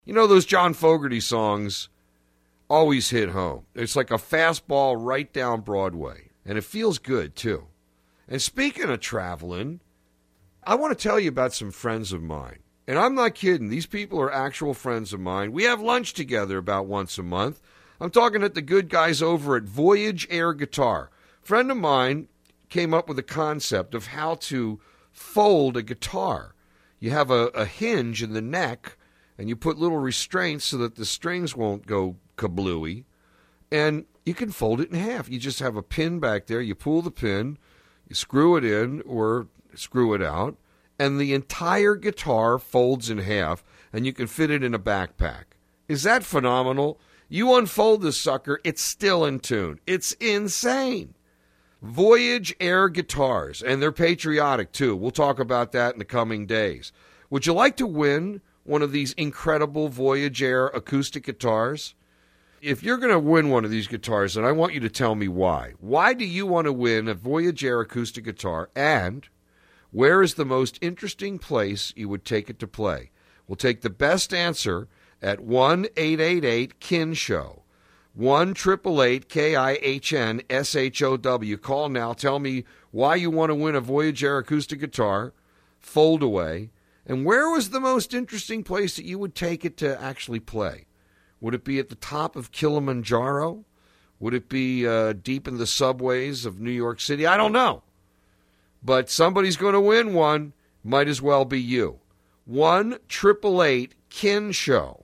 You know, those John Fogerty songs always hit home. It's like a fastball right down Broadway, and it feels good, too. And speaking of traveling, I want to tell you about some friends of mine. And I'm not kidding. These people are actual friends of mine. We have lunch together about once a month. I'm talking at the good guys over at Voyage Air Guitar. A friend of mine came up with a concept of how to fold a guitar. You have a hinge in the neck, and you put little restraints so that the strings won't go kablooey, and you can fold it in half. You just have a pin back there. You pull the pin, you screw it in or screw it out, and the entire guitar folds in half, and you can fit it in a backpack. Is that phenomenal? You unfold this sucker, it's still in tune. It's insane. Voyage Air Guitars, and they're patriotic, too. We'll talk about that in the coming days. Would you like to win one of these incredible Voyage Air acoustic guitars? If you're going to win one of these guitars, then I want you to tell me why. Why do you want to win a Voyage Air acoustic guitar, and where is the most interesting place you would take it to play? We'll take the best answer at 1-888-KIN-SHOW. 1-888-KIHN-SHOW. Call now. Tell me why you want to win a Voyage Air acoustic guitar, fold away, and where was the most interesting place that you would take it to actually play? Would it be at the top of Kilimanjaro? Would it be deep in the subways of New York City? I don't know. But somebody's going to win one. Might as well be you. 1-888-KIN-SHOW.